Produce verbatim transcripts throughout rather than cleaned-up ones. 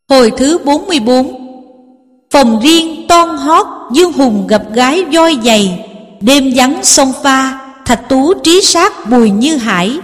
Hồi thứ bốn mươi bốn. Phòng riêng toan hót, Dương Hùng gặp gái voi dày. Đêm vắng sông Pha, Thạch Tú trí sát Bùi Như Hải.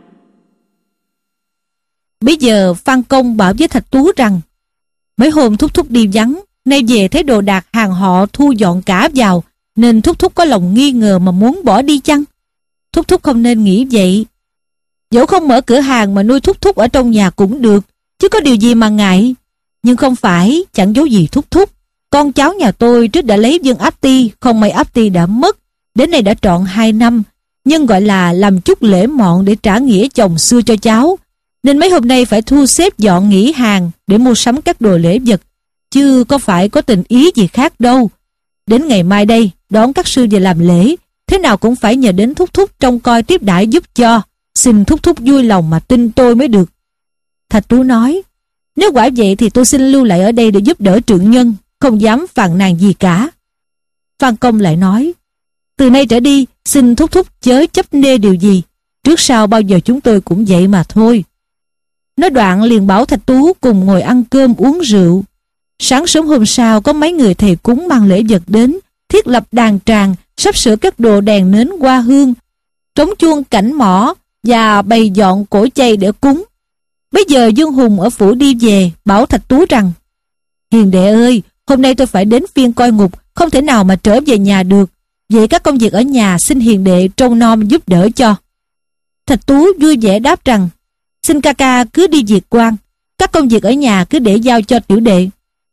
Bây giờ Phan Công bảo với Thạch Tú rằng mấy hôm Thúc Thúc đi vắng, nay về thấy đồ đạc hàng họ thu dọn cả vào, nên Thúc Thúc có lòng nghi ngờ mà muốn bỏ đi chăng? Thúc Thúc không nên nghĩ vậy. Dẫu không mở cửa hàng mà nuôi Thúc Thúc ở trong nhà cũng được, chứ có điều gì mà ngại. Nhưng không phải, chẳng giấu gì Thúc Thúc. Con cháu nhà tôi trước đã lấy Dương Áp Ti, không may Áp Ti đã mất. Đến nay đã trọn hai năm, nhưng gọi là làm chút lễ mọn để trả nghĩa chồng xưa cho cháu. Nên mấy hôm nay phải thu xếp dọn nghỉ hàng để mua sắm các đồ lễ vật, chứ có phải có tình ý gì khác đâu. Đến ngày mai đây, đón các sư về làm lễ, thế nào cũng phải nhờ đến Thúc Thúc trông coi tiếp đãi giúp cho. Xin Thúc Thúc vui lòng mà tin tôi mới được. Thạch Tú nói, nếu quả vậy thì tôi xin lưu lại ở đây để giúp đỡ trượng nhân, không dám phàn nàn gì cả. Phan Công lại nói, từ nay trở đi, xin Thúc Thúc chớ chấp nê điều gì, trước sau bao giờ chúng tôi cũng vậy mà thôi. Nói đoạn liền bảo Thạch Tú cùng ngồi ăn cơm uống rượu. Sáng sớm hôm sau có mấy người thầy cúng mang lễ vật đến, thiết lập đàn tràng, sắp sửa các đồ đèn nến hoa hương, trống chuông cảnh mõ và bày dọn cỗ chay để cúng. Bây giờ Dương Hùng ở phủ đi về, bảo Thạch Tú rằng, hiền đệ ơi, hôm nay tôi phải đến phiên coi ngục, không thể nào mà trở về nhà được. Vậy các công việc ở nhà xin hiền đệ trông nom giúp đỡ cho. Thạch Tú vui vẻ đáp rằng, xin ca ca cứ đi việc quan, các công việc ở nhà cứ để giao cho tiểu đệ.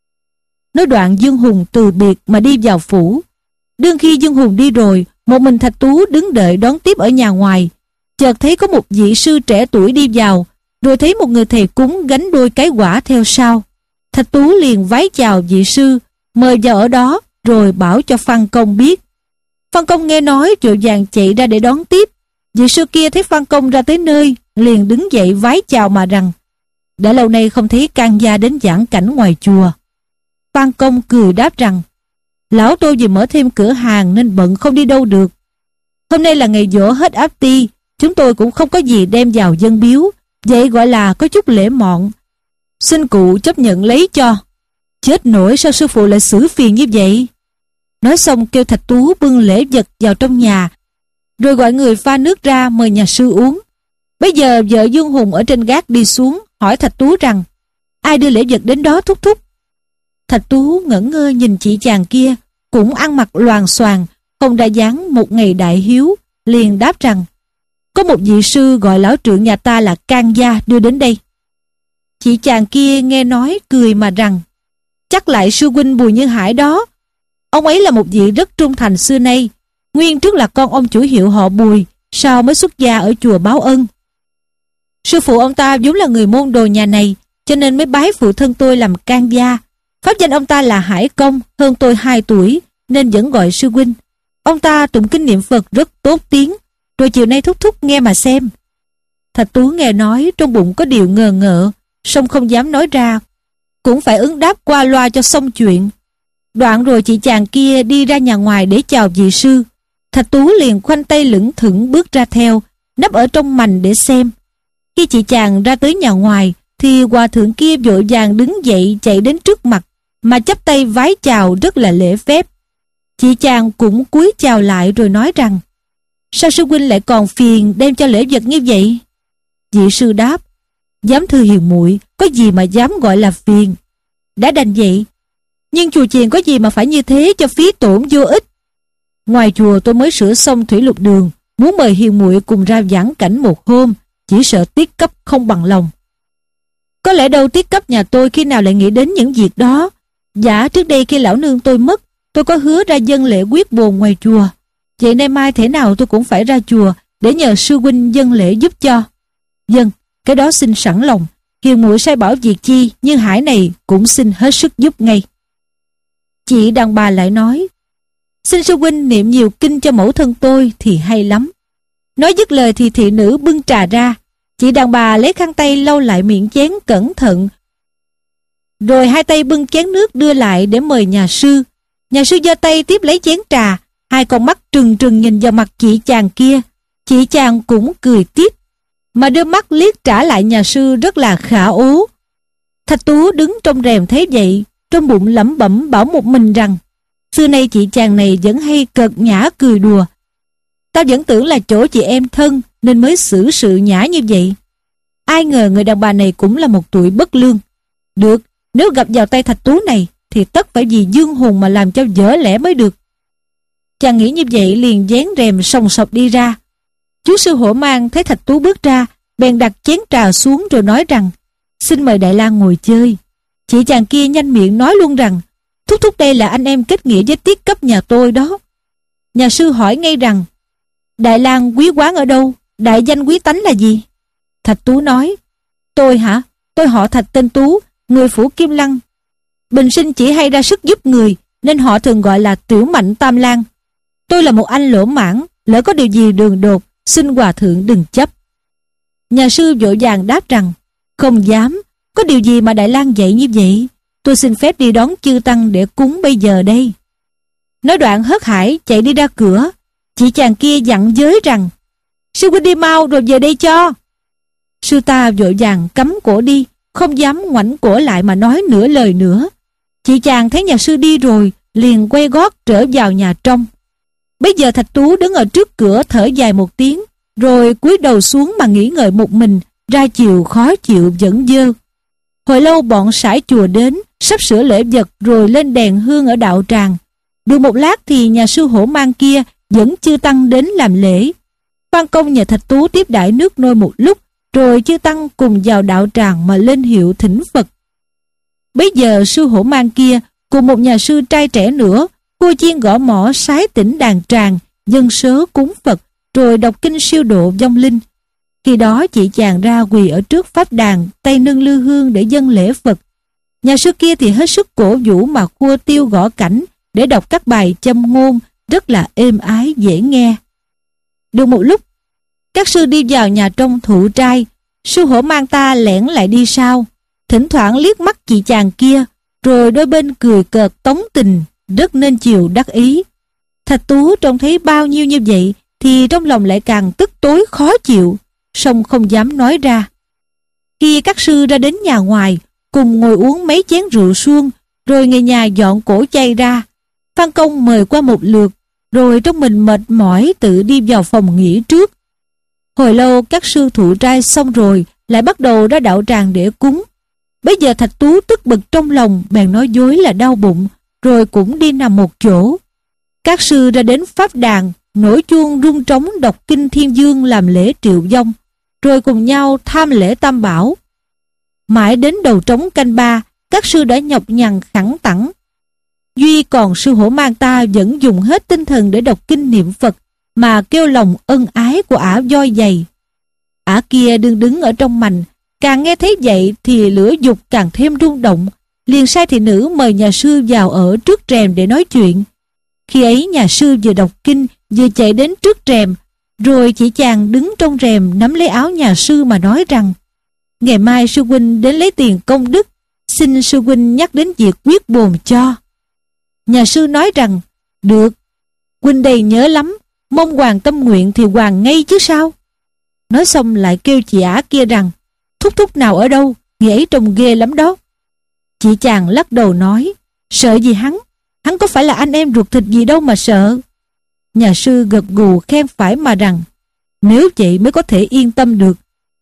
Nói đoạn Dương Hùng từ biệt mà đi vào phủ. Đương khi Dương Hùng đi rồi, một mình Thạch Tú đứng đợi đón tiếp ở nhà ngoài. Chợt thấy có một vị sư trẻ tuổi đi vào, rồi thấy một người thầy cúng gánh đôi cái quả theo sau. Thạch Tú liền vái chào vị sư, mời vào ở đó, rồi bảo cho Phan Công biết. Phan Công nghe nói vội vàng chạy ra để đón tiếp. Vị sư kia thấy Phan Công ra tới nơi, liền đứng dậy vái chào mà rằng, đã lâu nay không thấy can gia đến giảng cảnh ngoài chùa. Phan Công cười đáp rằng, lão tôi vì mở thêm cửa hàng nên bận không đi đâu được. Hôm nay là ngày giỗ hết Áp Ti, chúng tôi cũng không có gì đem vào dâng biếu, vậy gọi là có chút lễ mọn. Xin cụ chấp nhận lấy cho. Chết nổi, sao sư phụ lại xử phiền như vậy? Nói xong kêu Thạch Tú bưng lễ vật vào trong nhà, rồi gọi người pha nước ra mời nhà sư uống. Bây giờ vợ Dương Hùng ở trên gác đi xuống, hỏi Thạch Tú rằng, ai đưa lễ vật đến đó Thúc Thúc? Thạch Tú ngẩn ngơ nhìn chị chàng kia, cũng ăn mặc loàng xoàng, không ra dáng một ngày đại hiếu, liền đáp rằng, có một vị sư gọi lão trượng nhà ta là Can Gia đưa đến đây. Chị chàng kia nghe nói cười mà rằng, chắc lại sư huynh Bùi Như Hải đó. Ông ấy là một vị rất trung thành xưa nay, nguyên trước là con ông chủ hiệu họ Bùi, sau mới xuất gia ở chùa báo ân. Sư phụ ông ta vốn là người môn đồ nhà này, cho nên mới bái phụ thân tôi làm Can Gia. Pháp danh ông ta là Hải Công, hơn tôi hai tuổi, nên vẫn gọi sư huynh. Ông ta tụng kinh niệm Phật rất tốt tiếng, rồi chiều nay Thúc Thúc nghe mà xem. Thạch Tú nghe nói trong bụng có điều ngờ ngợ, song không dám nói ra, cũng phải ứng đáp qua loa cho xong chuyện. Đoạn rồi chị chàng kia đi ra nhà ngoài để chào vị sư. Thạch Tú liền khoanh tay lững thững bước ra theo, nấp ở trong mành để xem. Khi chị chàng ra tới nhà ngoài, thì hòa thượng kia vội vàng đứng dậy chạy đến trước mặt, mà chắp tay vái chào rất là lễ phép. Chị chàng cũng cúi chào lại rồi nói rằng, sao sư huynh lại còn phiền đem cho lễ vật như vậy? Vị sư đáp, giám thưa hiền muội, có gì mà dám gọi là phiền. Đã đành vậy, nhưng chùa chiền có gì mà phải như thế cho phí tổn vô ích. Ngoài chùa tôi mới sửa xong thủy lục đường, muốn mời hiền muội cùng ra giảng cảnh một hôm, chỉ sợ tiết cấp không bằng lòng. Có lẽ đâu tiết cấp nhà tôi khi nào lại nghĩ đến những việc đó. Dạ trước đây khi lão nương tôi mất, tôi có hứa ra dâng lễ quyết bồn ngoài chùa. Vậy nay mai thế nào tôi cũng phải ra chùa để nhờ sư huynh dâng lễ giúp cho. Dân, cái đó xin sẵn lòng. Hiền muội sai bảo việc chi, như Hải này cũng xin hết sức giúp ngay. Chị đàn bà lại nói, xin sư huynh niệm nhiều kinh cho mẫu thân tôi thì hay lắm. Nói dứt lời thì thị nữ bưng trà ra. Chị đàn bà lấy khăn tay lau lại miệng chén cẩn thận, rồi hai tay bưng chén nước đưa lại để mời nhà sư. Nhà sư giơ tay tiếp lấy chén trà, hai con mắt trừng trừng nhìn vào mặt chị chàng kia. Chị chàng cũng cười tiếp, mà đưa mắt liếc trả lại nhà sư rất là khả ố. Thạch Tú đứng trong rèm thấy vậy, trong bụng lẩm bẩm bảo một mình rằng: xưa nay chị chàng này vẫn hay cợt nhã cười đùa. Tao vẫn tưởng là chỗ chị em thân nên mới xử sự nhã như vậy. Ai ngờ người đàn bà này cũng là một tụi bất lương. Được, nếu gặp vào tay Thạch Tú này thì tất phải vì Dương Hùng mà làm cho dở lẽ mới được. Chàng nghĩ như vậy liền vén rèm sòng sọc đi ra. Chú sư Hổ Mang thấy Thạch Tú bước ra, bèn đặt chén trà xuống rồi nói rằng: xin mời Đại Lang ngồi chơi. Chị chàng kia nhanh miệng nói luôn rằng: thúc thúc đây là anh em kết nghĩa với tiết cấp nhà tôi đó. Nhà sư hỏi ngay rằng: Đại Lang quý quán ở đâu, đại danh quý tánh là gì? Thạch Tú nói: tôi hả? Tôi họ Thạch tên Tú, người phủ Kim Lăng. Bình sinh chỉ hay ra sức giúp người, nên họ thường gọi là Tiểu Mạnh Tam Lang. Tôi là một anh lỗ mãng, lỡ có điều gì đường đột, xin hòa thượng đừng chấp. Nhà sư vội vàng đáp rằng: không dám, có điều gì mà Đại Lang dạy như vậy? Tôi xin phép đi đón chư tăng để cúng bây giờ đây. Nói đoạn hớt hải chạy đi ra cửa. Chị chàng kia dặn giới rằng: sư huynh đi mau rồi về đây cho. Sư ta vội vàng cắm cổ đi, không dám ngoảnh cổ lại mà nói nửa lời nữa. Chị chàng thấy nhà sư đi rồi, liền quay gót trở vào nhà trong. Bây giờ Thạch Tú đứng ở trước cửa thở dài một tiếng, rồi cúi đầu xuống mà nghĩ ngợi một mình, ra chiều khó chịu vẫn dơ. Hồi lâu bọn sải chùa đến, sắp sửa lễ vật rồi lên đèn hương ở đạo tràng. Được một lát thì nhà sư Hổ Mang kia dẫn chư tăng đến làm lễ. Phan Công nhờ Thạch Tú tiếp đãi nước nôi một lúc, rồi chư tăng cùng vào đạo tràng mà lên hiệu thỉnh Phật. Bấy giờ sư Hổ Mang kia cùng một nhà sư trai trẻ nữa cua chiên gõ mõ sái tỉnh đàn tràng, dâng sớ cúng Phật, rồi đọc kinh siêu độ vong linh. Khi đó chị chàng ra quỳ ở trước pháp đàn, tay nâng lư hương để dâng lễ Phật. Nhà sư kia thì hết sức cổ vũ mà khua tiêu gõ cảnh để đọc các bài châm ngôn rất là êm ái dễ nghe. Được một lúc, các sư đi vào nhà trong thụ trai. Sư Hổ Mang ta lẻn lại đi sau, thỉnh thoảng liếc mắt chị chàng kia, rồi đôi bên cười cợt tống tình, rất nên chiều đắc ý. Thạch Tú trông thấy bao nhiêu như vậy thì trong lòng lại càng tức tối khó chịu, song không dám nói ra. Khi các sư ra đến nhà ngoài, cùng ngồi uống mấy chén rượu suông, rồi người nhà dọn cổ chay ra. Phan Công mời qua một lượt, rồi trong mình mệt mỏi tự đi vào phòng nghỉ trước. Hồi lâu các sư thụ trai xong rồi, lại bắt đầu ra đạo tràng để cúng. Bây giờ Thạch Tú tức bực trong lòng, bèn nói dối là đau bụng, rồi cũng đi nằm một chỗ. Các sư ra đến pháp đàn, nổi chuông rung trống đọc kinh Thiên Dương làm lễ triệu vong, rồi cùng nhau tham lễ Tam Bảo. Mãi đến đầu trống canh ba, các sư đã nhọc nhằn khẳng tẳng. Duy còn sư Hổ Mang ta vẫn dùng hết tinh thần để đọc kinh niệm Phật, mà kêu lòng ân ái của ả voi dày. Ả kia đương đứng ở trong mành, càng nghe thấy vậy thì lửa dục càng thêm rung động, liền sai thị nữ mời nhà sư vào ở trước rèm để nói chuyện. Khi ấy nhà sư vừa đọc kinh vừa chạy đến trước rèm, rồi chị chàng đứng trong rèm nắm lấy áo nhà sư mà nói rằng: ngày mai sư huynh đến lấy tiền công đức, xin sư huynh nhắc đến việc quyết bồn cho. Nhà sư nói rằng: được, huynh đây nhớ lắm, mong hoàng tâm nguyện thì hoàng ngay chứ sao. Nói xong lại kêu chị ả kia rằng: thúc thúc nào ở đâu, người ấy trông ghê lắm đó. Chị chàng lắc đầu nói: sợ gì hắn, hắn có phải là anh em ruột thịt gì đâu mà sợ. Nhà sư gật gù khen phải mà rằng: nếu vậy mới có thể yên tâm được.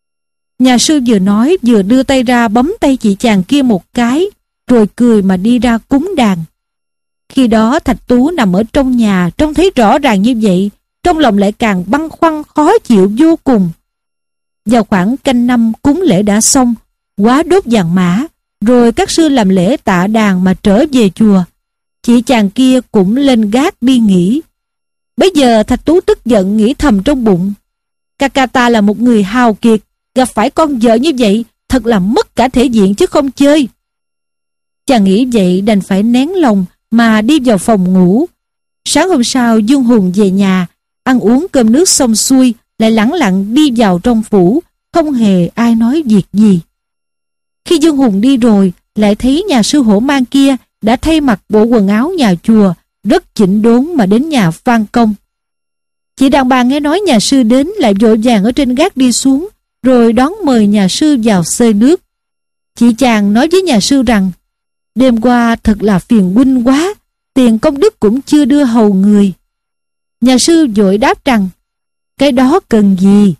Nhà sư vừa nói vừa đưa tay ra bấm tay chị chàng kia một cái, rồi cười mà đi ra cúng đàn. Khi đó Thạch Tú nằm ở trong nhà, trông thấy rõ ràng như vậy, trong lòng lại càng băn khoăn khó chịu vô cùng. Vào khoảng canh năm cúng lễ đã xong, quá đốt vàng mã, rồi các sư làm lễ tạ đàn mà trở về chùa. Chị chàng kia cũng lên gác đi nghỉ. Bây giờ Thạch Tú tức giận nghĩ thầm trong bụng: ca ca ta là một người hào kiệt, gặp phải con vợ như vậy thật là mất cả thể diện chứ không chơi. Chàng nghĩ vậy đành phải nén lòng mà đi vào phòng ngủ. Sáng hôm sau Dương Hùng về nhà, ăn uống cơm nước xong xuôi, lại lẳng lặng đi vào trong phủ, không hề ai nói việc gì. Khi Dương Hùng đi rồi, lại thấy nhà sư Hổ Mang kia đã thay mặc bộ quần áo nhà chùa, rất chỉnh đốn mà đến nhà Phan Công. Chị đàn bà nghe nói nhà sư đến, lại vội vàng ở trên gác đi xuống, rồi đón mời nhà sư vào xơi nước. Chị chàng nói với nhà sư rằng đêm qua thật là phiền huynh quá, tiền công đức cũng chưa đưa hầu người. Nhà sư vội đáp rằng cái đó cần gì?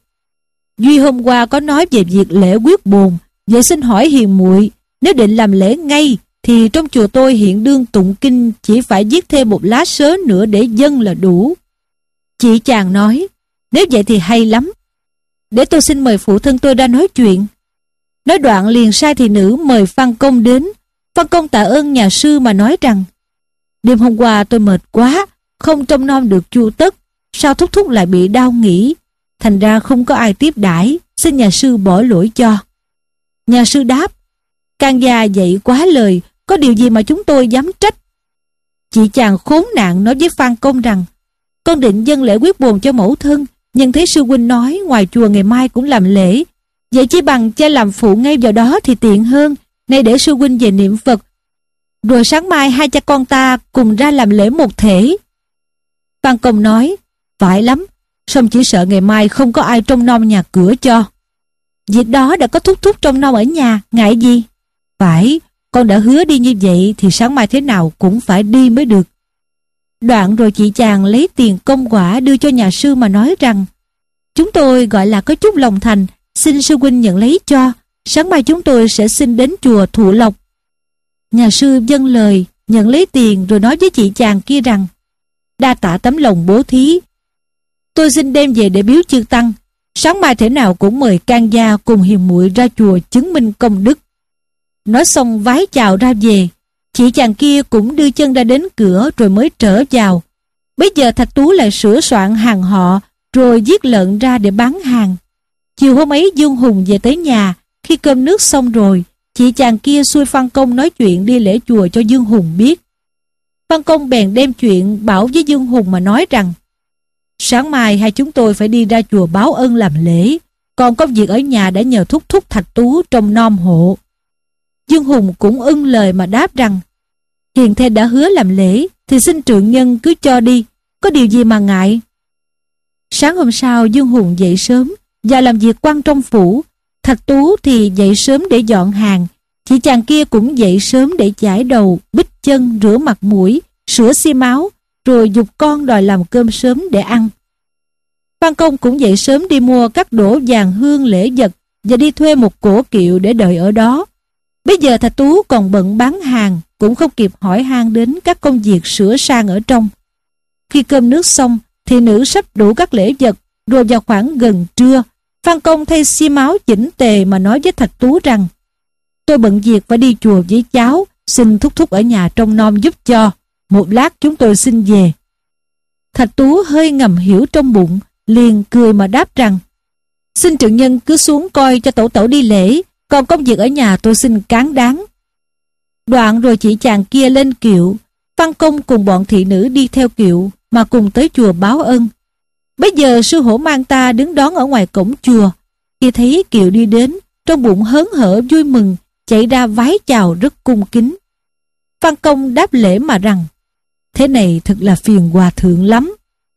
Duy hôm qua có nói về việc lễ quyết bồn, vậy xin hỏi hiền muội, nếu định làm lễ ngay thì trong chùa tôi hiện đương tụng kinh chỉ phải viết thêm một lá sớ nữa để dâng là đủ. Chị chàng nói, nếu vậy thì hay lắm, để tôi xin mời phụ thân tôi ra nói chuyện. Nói đoạn liền sai thị nữ mời Phan Công đến. Phan Công tạ ơn nhà sư mà nói rằng đêm hôm qua tôi mệt quá, không trông nom được chu tất, sao thúc thúc lại bị đau nghỉ, thành ra không có ai tiếp đãi, xin nhà sư bỏ lỗi cho. Nhà sư đáp, can gia dạy quá lời, có điều gì mà chúng tôi dám trách. Chị chàng khốn nạn nói với Phan Công rằng con định dâng lễ quyết bồn cho mẫu thân, nhưng thấy sư huynh nói ngoài chùa ngày mai cũng làm lễ, vậy chỉ bằng cha làm phụ ngay vào đó thì tiện hơn. Nay để sư huynh về niệm Phật, rồi sáng mai hai cha con ta cùng ra làm lễ một thể. Phan Công nói, phải lắm, song chỉ sợ ngày mai không có ai trông nom nhà cửa cho. Việc đó đã có thúc thúc trông nom ở nhà, ngại gì? Phải, con đã hứa đi như vậy thì sáng mai thế nào cũng phải đi mới được. Đoạn rồi chị chàng lấy tiền công quả đưa cho nhà sư mà nói rằng chúng tôi gọi là có chút lòng thành, xin sư huynh nhận lấy cho, sáng mai chúng tôi sẽ xin đến chùa thụ lộc. Nhà sư vâng lời, nhận lấy tiền rồi nói với chị chàng kia rằng đa tạ tấm lòng bố thí, tôi xin đem về để biếu chư tăng, sáng mai thể nào cũng mời can gia cùng hiền muội ra chùa chứng minh công đức. Nói xong vái chào ra về. Chị chàng kia cũng đưa chân ra đến cửa rồi mới trở vào. Bây giờ Thạch Tú lại sửa soạn hàng họ rồi giết lợn ra để bán hàng. Chiều hôm ấy Dương Hùng về tới nhà, khi cơm nước xong rồi, chị chàng kia xui Phan Công nói chuyện đi lễ chùa cho Dương Hùng biết. Phan Công bèn đem chuyện bảo với Dương Hùng mà nói rằng sáng mai hai chúng tôi phải đi ra chùa báo ân làm lễ, còn công việc ở nhà đã nhờ thúc thúc Thạch Tú trông nom hộ. Dương Hùng cũng ưng lời mà đáp rằng hiền thê đã hứa làm lễ thì xin trượng nhân cứ cho đi, có điều gì mà ngại. Sáng hôm sau Dương Hùng dậy sớm và làm việc quan trong phủ. Thạch Tú thì dậy sớm để dọn hàng. Chị chàng kia cũng dậy sớm để chải đầu, bích chân, rửa mặt mũi, sửa xi máu, rồi giục con đòi làm cơm sớm để ăn. Phan Công cũng dậy sớm đi mua các đổ vàng hương lễ vật và đi thuê một cỗ kiệu để đợi ở đó. Bây giờ Thạch Tú còn bận bán hàng, cũng không kịp hỏi han đến các công việc sửa sang ở trong. Khi cơm nước xong, thị nữ sắp đủ các lễ vật, rồi vào khoảng gần trưa, Phan Công thay xi máu chỉnh tề mà nói với Thạch Tú rằng tôi bận việc phải đi chùa với cháu, xin thúc thúc ở nhà trông nom giúp cho, một lát chúng tôi xin về. Thạch Tú hơi ngầm hiểu trong bụng, liền cười mà đáp rằng xin trượng nhân cứ xuống coi cho tẩu tẩu đi lễ, còn công việc ở nhà tôi xin cán đáng. Đoạn rồi chị chàng kia lên kiệu, Phan Công cùng bọn thị nữ đi theo kiệu mà cùng tới chùa báo ân. Bây giờ sư hổ mang ta đứng đón ở ngoài cổng chùa. Khi thấy kiệu đi đến, trong bụng hớn hở vui mừng, chạy ra vái chào rất cung kính. Phan Công đáp lễ mà rằng thế này thật là phiền hòa thượng lắm.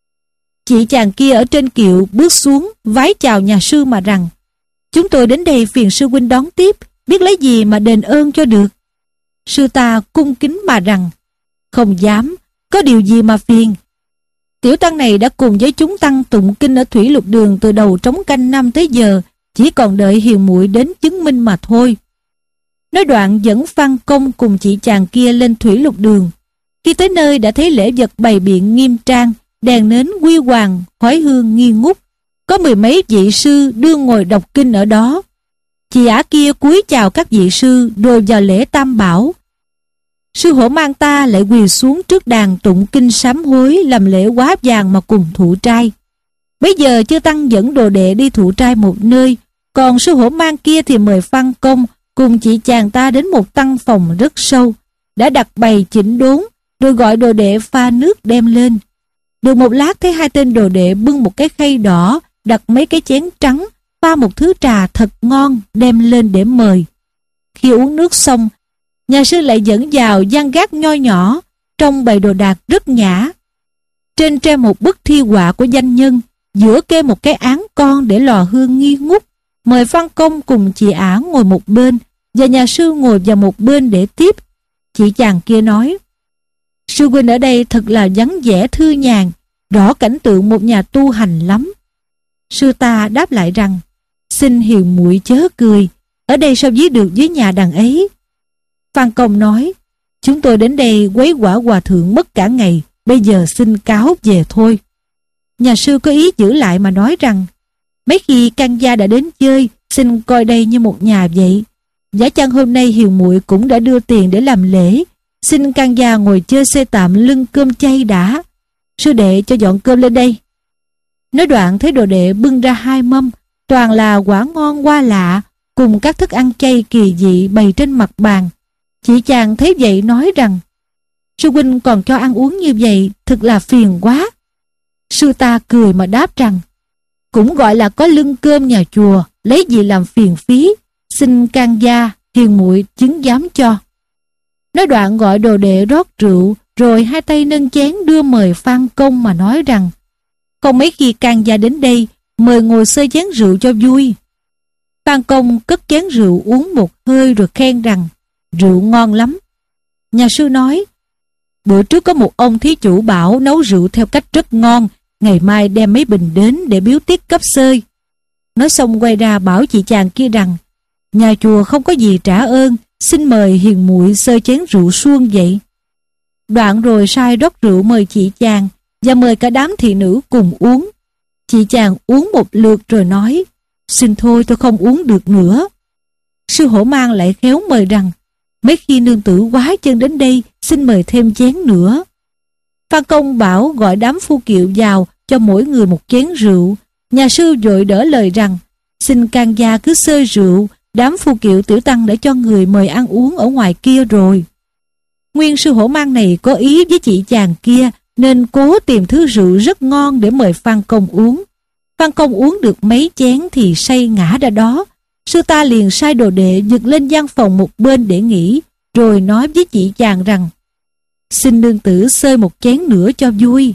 Chị chàng kia ở trên kiệu bước xuống vái chào nhà sư mà rằng chúng tôi đến đây phiền sư huynh đón tiếp, biết lấy gì mà đền ơn cho được. Sư ta cung kính mà rằng không dám, có điều gì mà phiền. Tiểu tăng này đã cùng với chúng tăng tụng kinh ở Thủy Lục Đường từ đầu trống canh năm tới giờ, chỉ còn đợi hiền muội đến chứng minh mà thôi. Nói đoạn dẫn Phan Công cùng chị chàng kia lên Thủy Lục Đường. Khi tới nơi đã thấy lễ vật bày biện nghiêm trang, đèn nến huy hoàng, khói hương nghi ngút. Có mười mấy vị sư đương ngồi đọc kinh ở đó. Chị ả kia cúi chào các vị sư rồi vào lễ tam bảo. Sư hổ mang ta lại quỳ xuống trước đàn tụng kinh sám hối, làm lễ quá vàng mà cùng thụ trai. Bây giờ chư tăng dẫn đồ đệ đi thụ trai một nơi, còn sư hổ mang kia thì mời Phan Công cùng chị chàng ta đến một tăng phòng rất sâu, đã đặt bày chỉnh đốn, rồi gọi đồ đệ pha nước đem lên. Được một lát thấy hai tên đồ đệ bưng một cái khay đỏ, đặt mấy cái chén trắng, pha một thứ trà thật ngon đem lên để mời. Khi uống nước xong, nhà sư lại dẫn vào gian gác nho nhỏ, trong bày đồ đạc rất nhã. Trên treo một bức thi họa của danh nhân, giữa kê một cái án con để lò hương nghi ngút. Mời Phan Công cùng chị ả ngồi một bên, và nhà sư ngồi vào một bên để tiếp. Chị chàng kia nói: Sư huynh ở đây thật là vắng vẻ thư nhàn, rõ cảnh tượng một nhà tu hành lắm. Sư ta đáp lại rằng: Xin hiền muội chớ cười, ở đây sao ví được với nhà đằng ấy. Phan Công nói: Chúng tôi đến đây quấy quả hòa thượng mất cả ngày, bây giờ xin cáo về thôi. Nhà sư có ý giữ lại mà nói rằng: Mấy khi căn gia đã đến chơi, xin coi đây như một nhà vậy. Giả chăng hôm nay hiền muội cũng đã đưa tiền để làm lễ, xin căn gia ngồi chơi xe tạm lưng cơm chay đã. Sư đệ cho dọn cơm lên đây. Nói đoạn thấy đồ đệ bưng ra hai mâm, toàn là quả ngon hoa lạ, cùng các thức ăn chay kỳ dị bày trên mặt bàn. Chị chàng thấy vậy nói rằng: Sư huynh còn cho ăn uống như vậy, thật là phiền quá. Sư ta cười mà đáp rằng: Cũng gọi là có lưng cơm nhà chùa, lấy gì làm phiền phí, xin can gia hiền muội chứng giám cho. Nói đoạn gọi đồ đệ rót rượu, rồi hai tay nâng chén đưa mời Phan Công mà nói rằng: Không mấy khi can gia đến đây, mời ngồi xơi chén rượu cho vui. Phan Công cất chén rượu uống một hơi rồi khen rằng: Rượu ngon lắm. Nhà sư nói: Bữa trước có một ông thí chủ bảo nấu rượu theo cách rất ngon, ngày mai đem mấy bình đến để biếu tiết cấp xơi. Nói xong quay ra bảo chị chàng kia rằng: Nhà chùa không có gì trả ơn, xin mời hiền muội xơi chén rượu suông vậy. Đoạn rồi sai rót rượu mời chị chàng và mời cả đám thị nữ cùng uống. Chị chàng uống một lượt rồi nói: Xin thôi, tôi không uống được nữa. Sư Hổ Mang lại khéo mời rằng: Mấy khi nương tử quá chân đến đây, xin mời thêm chén nữa. Phan Công bảo gọi đám phu kiệu vào cho mỗi người một chén rượu. Nhà sư vội đỡ lời rằng: Xin can gia cứ xơi rượu, đám phu kiệu tiểu tăng đã cho người mời ăn uống ở ngoài kia rồi. Nguyên sư Hổ Mang này có ý với chị chàng kia, nên cố tìm thứ rượu rất ngon để mời Phan Công uống. Phan Công uống được mấy chén thì say ngã ra đó. Sư ta liền sai đồ đệ giật lên gian phòng một bên để nghỉ, rồi nói với chị chàng rằng: Xin nương tử xơi một chén nữa cho vui.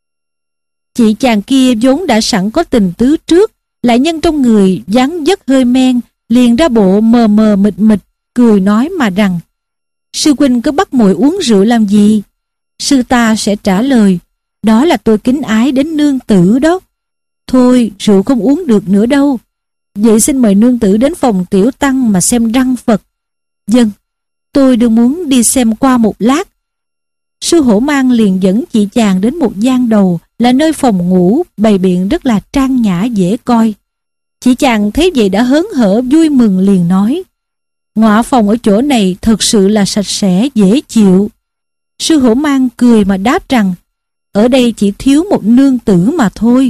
Chị chàng kia vốn đã sẵn có tình tứ trước, lại nhân trong người vắng vất hơi men, liền ra bộ mờ mờ mịt mịt, cười nói mà rằng: Sư huynh cứ bắt muội uống rượu làm gì? Sư ta sẽ trả lời: Đó là tôi kính ái đến nương tử đó. Thôi rượu không uống được nữa đâu. Vậy xin mời nương tử đến phòng tiểu tăng mà xem răng Phật. Vâng, tôi đừng muốn đi xem qua một lát. Sư Hổ Mang liền dẫn chị chàng đến một gian đầu, là nơi phòng ngủ bày biện rất là trang nhã dễ coi. Chị chàng thấy vậy đã hớn hở vui mừng, liền nói: Ngọa phòng ở chỗ này thật sự là sạch sẽ dễ chịu. Sư Hổ Mang cười mà đáp rằng: Ở đây chỉ thiếu một nương tử mà thôi.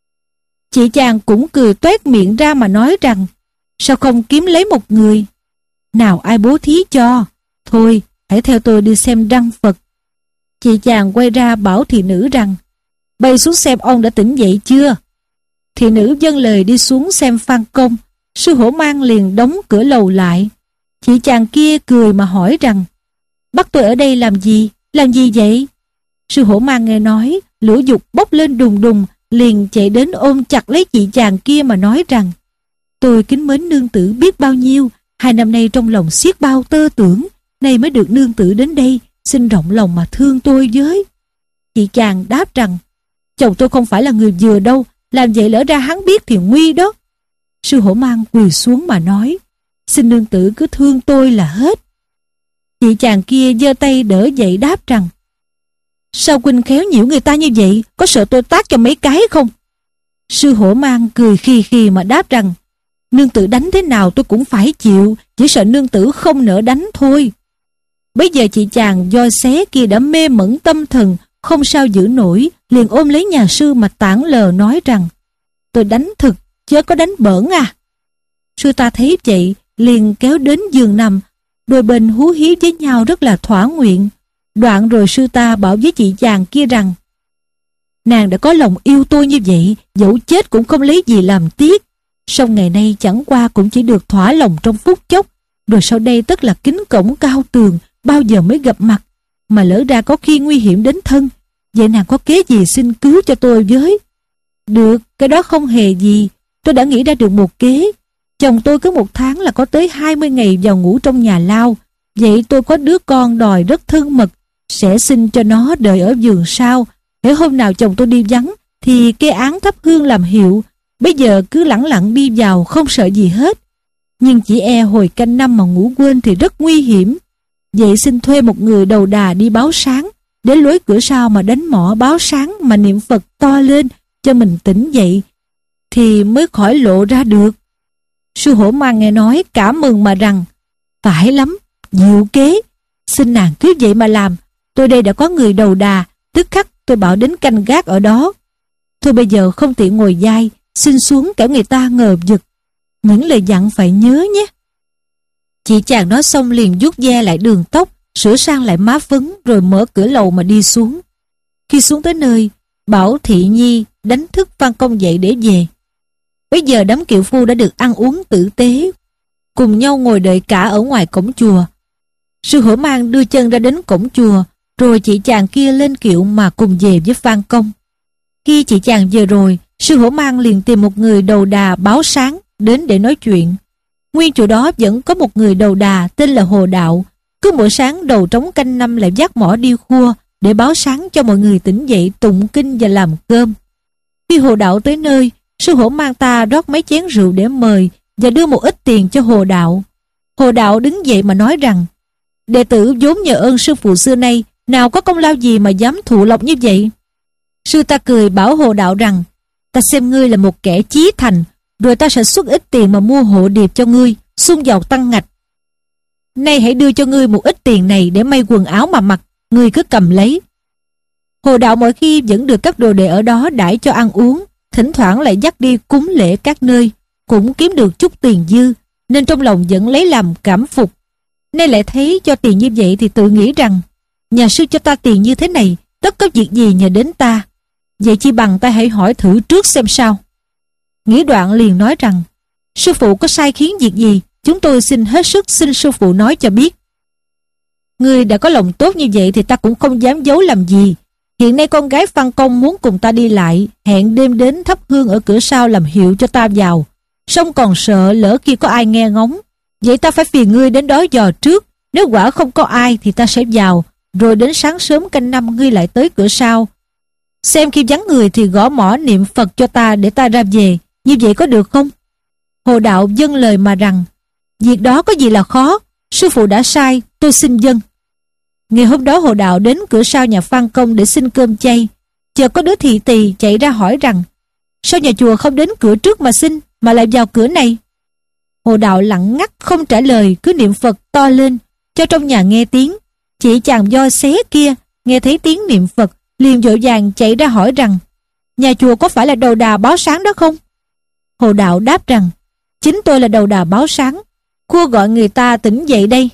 Chị chàng cũng cười toét miệng ra mà nói rằng: Sao không kiếm lấy một người? Nào ai bố thí cho? Thôi hãy theo tôi đi xem răng Phật. Chị chàng quay ra bảo thị nữ rằng: Bay xuống xem ông đã tỉnh dậy chưa. Thị nữ vâng lời đi xuống xem Phan Công. Sư Hổ Mang liền đóng cửa lầu lại. Chị chàng kia cười mà hỏi rằng: Bắt tôi ở đây làm gì? Làm gì vậy? Sư Hổ Mang nghe nói, lửa dục bốc lên đùng đùng, liền chạy đến ôm chặt lấy chị chàng kia mà nói rằng: Tôi kính mến nương tử biết bao nhiêu, hai năm nay trong lòng xiết bao tơ tưởng, nay mới được nương tử đến đây, xin rộng lòng mà thương tôi với. Chị chàng đáp rằng: Chồng tôi không phải là người vừa đâu, làm vậy lỡ ra hắn biết thì nguy đó. Sư Hổ Mang quỳ xuống mà nói: Xin nương tử cứ thương tôi là hết. Chị chàng kia giơ tay đỡ dậy đáp rằng: Sao huynh khéo nhiễu người ta như vậy, có sợ tôi tát cho mấy cái không? Sư Hổ Mang cười khì khì mà đáp rằng: Nương tử đánh thế nào tôi cũng phải chịu, chỉ sợ nương tử không nỡ đánh thôi. Bây giờ chị chàng voi xé kia đã mê mẩn tâm thần, không sao giữ nổi, liền ôm lấy nhà sư mà tản lờ nói rằng: Tôi đánh thực, chớ có đánh bỡn à. Sư ta thấy vậy, liền kéo đến giường nằm, đôi bên hú hí với nhau rất là thỏa nguyện. Đoạn rồi sư ta bảo với chị chàng kia rằng: Nàng đã có lòng yêu tôi như vậy, dẫu chết cũng không lấy gì làm tiếc. Song ngày nay chẳng qua cũng chỉ được thỏa lòng trong phút chốc, rồi sau đây tất là kính cổng cao tường, bao giờ mới gặp mặt, mà lỡ ra có khi nguy hiểm đến thân. Vậy nàng có kế gì xin cứu cho tôi với. Được, cái đó không hề gì, tôi đã nghĩ ra được một kế. Chồng tôi cứ một tháng là có tới hai mươi ngày vào ngủ trong nhà lao. Vậy tôi có đứa con đòi rất thân mật, sẽ xin cho nó đợi ở giường sau. Để hôm nào chồng tôi đi vắng thì kê án thắp hương làm hiệu. Bây giờ cứ lẳng lặng đi vào, không sợ gì hết. Nhưng chỉ e hồi canh năm mà ngủ quên thì rất nguy hiểm. Vậy xin thuê một người đầu đà đi báo sáng, đến lối cửa sau mà đánh mõ báo sáng mà niệm Phật to lên cho mình tỉnh dậy thì mới khỏi lộ ra được. Sư Hổ Mang nghe nói cả mừng mà rằng: phải lắm, diệu kế, xin nàng cứ vậy mà làm. Tôi đây đã có người đầu đà, tức khắc tôi bảo đến canh gác ở đó. Thôi bây giờ không tiện ngồi dai, xin xuống kẻo người ta ngờ vực. Những lời dặn phải nhớ nhé. Chị chàng nói xong liền vuốt ve lại đường tóc, sửa sang lại má phấn, rồi mở cửa lầu mà đi xuống. Khi xuống tới nơi, bảo Thị Nhi đánh thức Văn Công dậy để về. Bây giờ đám kiệu phu đã được ăn uống tử tế, cùng nhau ngồi đợi cả ở ngoài cổng chùa. Sư Hổ Mang đưa chân ra đến cổng chùa, rồi chị chàng kia lên kiệu mà cùng về với Văn Công. Khi chị chàng về rồi, Sư Hổ Mang liền tìm một người đầu đà báo sáng đến để nói chuyện. Nguyên chỗ đó vẫn có một người đầu đà tên là Hồ Đạo, cứ mỗi sáng đầu trống canh năm lại vác mõ đi khua để báo sáng cho mọi người tỉnh dậy tụng kinh và làm cơm. Khi Hồ Đạo tới nơi, Sư Hổ Mang ta rót mấy chén rượu để mời và đưa một ít tiền cho Hồ Đạo. Hồ Đạo đứng dậy mà nói rằng: đệ tử vốn nhờ ơn sư phụ xưa nay, nào có công lao gì mà dám thụ lộc như vậy. Sư ta cười bảo Hồ Đạo rằng: ta xem ngươi là một kẻ chí thành, rồi ta sẽ xuất ít tiền mà mua hộ điệp cho ngươi, xung vào tăng ngạch. Nay hãy đưa cho ngươi một ít tiền này để may quần áo mà mặc, ngươi cứ cầm lấy. Hồ Đạo mỗi khi vẫn được các đồ đệ ở đó đãi cho ăn uống, thỉnh thoảng lại dắt đi cúng lễ các nơi, cũng kiếm được chút tiền dư, nên trong lòng vẫn lấy làm cảm phục. Nay lại thấy cho tiền như vậy thì tự nghĩ rằng: nhà sư cho ta tiền như thế này, tất có việc gì nhờ đến ta. Vậy chi bằng ta hãy hỏi thử trước xem sao. Nghĩ đoạn liền nói rằng: sư phụ có sai khiến việc gì, chúng tôi xin hết sức xin sư phụ nói cho biết. Ngươi đã có lòng tốt như vậy thì ta cũng không dám giấu làm gì. Hiện nay con gái Văn Công muốn cùng ta đi lại, hẹn đêm đến thắp hương ở cửa sau làm hiệu cho ta vào. Song còn sợ lỡ kia có ai nghe ngóng. Vậy ta phải phiền ngươi đến đó dò trước. Nếu quả không có ai thì ta sẽ vào, rồi đến sáng sớm canh năm ngươi lại tới cửa sau. Xem khi vắng người thì gõ mõ niệm Phật cho ta để ta ra về. Như vậy có được không? Hồ Đạo dâng lời mà rằng: việc đó có gì là khó, sư phụ đã sai, tôi xin dâng. Ngày hôm đó Hồ Đạo đến cửa sau nhà Văn Công để xin cơm chay. Chợt có đứa thị tỳ chạy ra hỏi rằng: sao nhà chùa không đến cửa trước mà xin, mà lại vào cửa này? Hồ Đạo lặng ngắt không trả lời, cứ niệm Phật to lên cho trong nhà nghe tiếng. Chị chàng voi xé kia nghe thấy tiếng niệm Phật liền vội vàng chạy ra hỏi rằng: nhà chùa có phải là đầu đà báo sáng đó không? Hồ Đạo đáp rằng: chính tôi là đầu đà báo sáng, khua gọi người ta tỉnh dậy đây.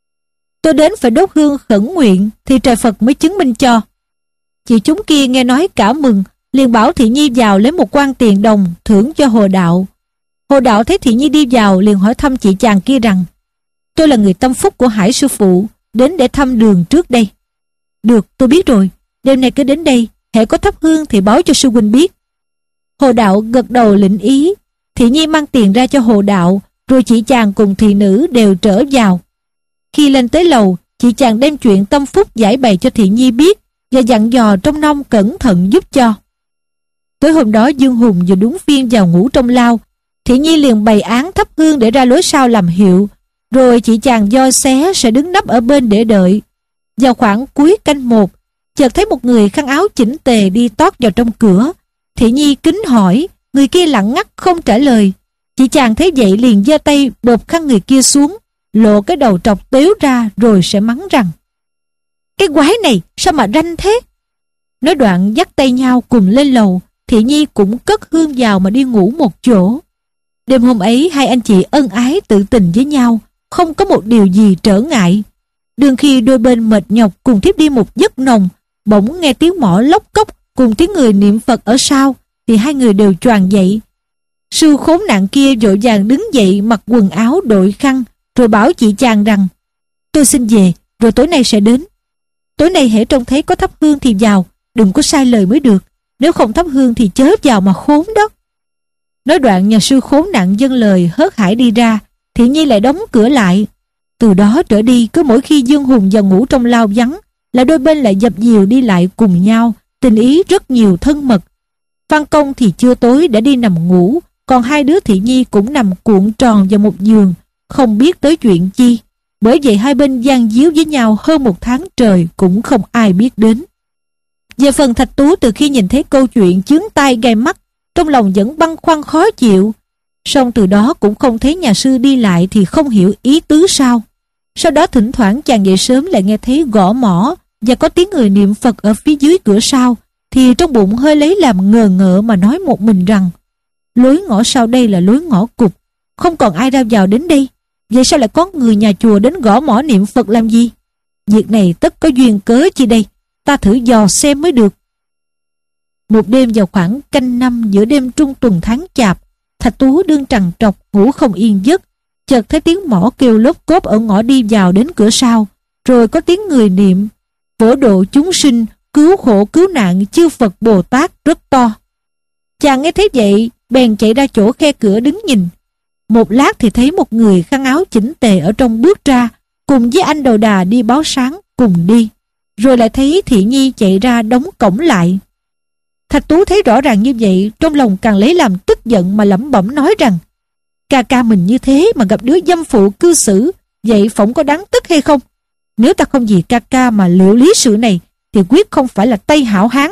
Tôi đến phải đốt hương khẩn nguyện thì trời Phật mới chứng minh cho. Chị chúng kia nghe nói cả mừng, liền bảo Thị Nhi vào lấy một quan tiền đồng thưởng cho Hồ Đạo. Hồ Đạo thấy Thị Nhi đi vào liền hỏi thăm chị chàng kia rằng: tôi là người tâm phúc của Hải sư phụ, đến để thăm đường trước đây. Được, tôi biết rồi, đêm nay cứ đến đây, hễ có thắp hương thì báo cho sư huynh biết. Hồ Đạo gật đầu lĩnh ý. Thị Nhi mang tiền ra cho Hồ Đạo, rồi chị chàng cùng thị nữ đều trở vào. Khi lên tới lầu, chị chàng đem chuyện tâm phúc giải bày cho Thị Nhi biết và dặn dò trong nông cẩn thận giúp cho. Tối hôm đó Dương Hùng vừa đúng phiên vào ngủ trong lao, Thị Nhi liền bày án thắp hương để ra lối sau làm hiệu, rồi chị chàng voi xé sẽ đứng nấp ở bên để đợi. Vào khoảng cuối canh một, chợt thấy một người khăn áo chỉnh tề đi tót vào trong cửa. Thị Nhi kính hỏi, người kia lặng ngắt không trả lời. Chị chàng thấy vậy liền giơ tay bộp khăn người kia xuống, lộ cái đầu trọc tếu ra rồi sẽ mắng rằng: cái quái này sao mà ranh thế? Nói đoạn dắt tay nhau cùng lên lầu. Thị Nhi cũng cất hương vào mà đi ngủ một chỗ. Đêm hôm ấy hai anh chị ân ái tự tình với nhau, không có một điều gì trở ngại. Đương khi đôi bên mệt nhọc cùng thiếp đi một giấc nồng, bỗng nghe tiếng mõ lóc cốc cùng tiếng người niệm Phật ở sau, thì hai người đều choàng dậy. Sư khốn nạn kia vội vàng đứng dậy mặc quần áo đội khăn, rồi bảo chị chàng rằng: tôi xin về, rồi tối nay sẽ đến. Tối nay hễ trông thấy có thắp hương thì vào, đừng có sai lời mới được. Nếu không thắp hương thì chớ vào mà khốn đó. Nói đoạn nhà sư khốn nạn dâng lời hớt hải đi ra, Thị Nhi lại đóng cửa lại. Từ đó trở đi, cứ mỗi khi Dương Hùng vào ngủ trong lao vắng là đôi bên lại dập dìu đi lại cùng nhau, tình ý rất nhiều thân mật. Phan Công thì chưa tối đã đi nằm ngủ, còn hai đứa Thị Nhi cũng nằm cuộn tròn vào một giường, không biết tới chuyện chi. Bởi vậy hai bên gian díu với nhau hơn một tháng trời cũng không ai biết đến. Về phần Thạch Tú, từ khi nhìn thấy câu chuyện chướng tai gai mắt, trong lòng vẫn băn khoăn khó chịu. Song từ đó cũng không thấy nhà sư đi lại thì không hiểu ý tứ sao. Sau đó thỉnh thoảng chàng dậy sớm lại nghe thấy gõ mõ và có tiếng người niệm Phật ở phía dưới cửa sau, thì trong bụng hơi lấy làm ngờ ngợ mà nói một mình rằng: lối ngõ sau đây là lối ngõ cụt, không còn ai ra vào đến đây. Vậy sao lại có người nhà chùa đến gõ mõ niệm Phật làm gì? Việc này tất có duyên cớ chi đây, ta thử dò xem mới được. Một đêm vào khoảng canh năm giữa đêm trung tuần tháng Chạp, Thạch Tú đương trằn trọc ngủ không yên giấc, chợt thấy tiếng mõ kêu lốp cốp ở ngõ đi vào đến cửa sau, rồi có tiếng người niệm phổ độ chúng sinh, cứu khổ cứu nạn chư Phật Bồ Tát rất to. Chàng nghe thấy vậy bèn chạy ra chỗ khe cửa đứng nhìn. Một lát thì thấy một người khăn áo chỉnh tề ở trong bước ra, cùng với anh đầu đà đi báo sáng cùng đi. Rồi lại thấy Thị Nhi chạy ra đóng cổng lại. Thạch Tú thấy rõ ràng như vậy, trong lòng càng lấy làm tức giận mà lẩm bẩm nói rằng: ca ca mình như thế mà gặp đứa dâm phụ cư xử, vậy phỏng có đáng tức hay không? Nếu ta không vì ca ca mà liệu lý sự này thì quyết không phải là Tây hảo hán.